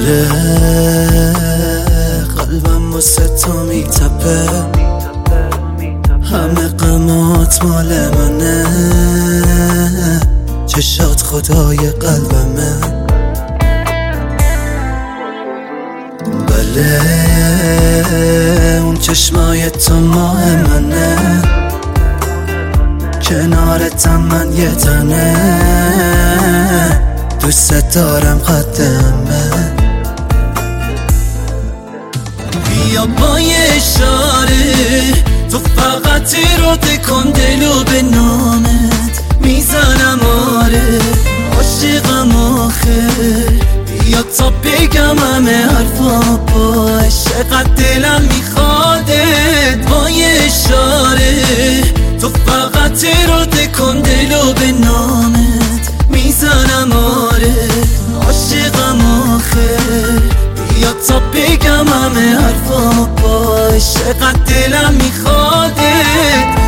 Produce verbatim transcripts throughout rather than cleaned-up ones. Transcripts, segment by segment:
بله قلبم واسه تو میتپه، همه غمات مال منه، چشات خدای قلبمه. بله اون چشمای تو ماه منه، کنارتم من یه تنه، دوست دارم قدمه. بیا با یه اشاره تو فقط اراده کن، دلو به نامت میزنم آره، عاشقم آخه. بیا تا بگم همه حرفا باش، چقدر دلم میخوادت. با یه اشاره تو فقط اراده کن، دلو به نامت میزنم آره، عاشقم آخه. بیا تا بگم همه حرفا باش، چقدر دلم میخوادت.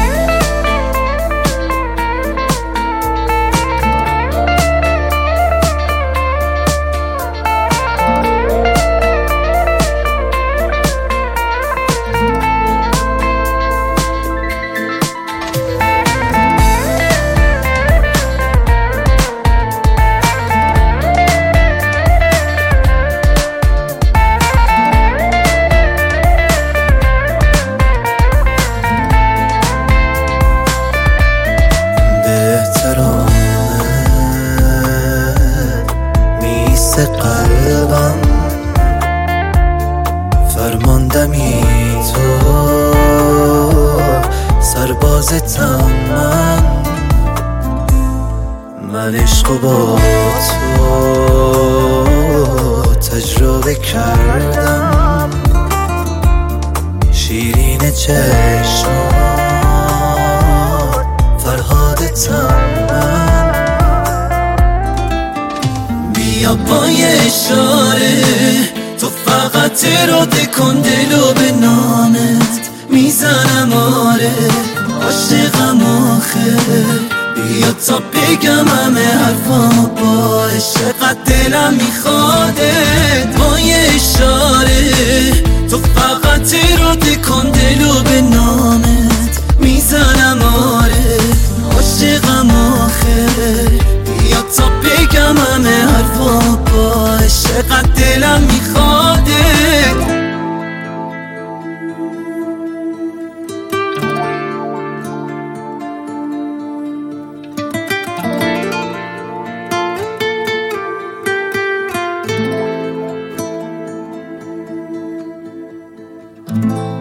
قلبم فرماندمی تو، سربازتم من، من عشق با تو تجربه کردم، شیرین چشمات فرهادتم من. بیا با یه اشاره تو فقط اراده کن، دلو به نامت میزنم آره، عاشقم آخه. بیا تا بگم همه حرفا باش، چقدر دلم میخوادت. با یه اشاره تو فقط اراده کن، دلو به نامت میزنم آره، عاشقم آخه. بیا تا بگم همه حرفا باش، چقدر دلم میخوادت. thank you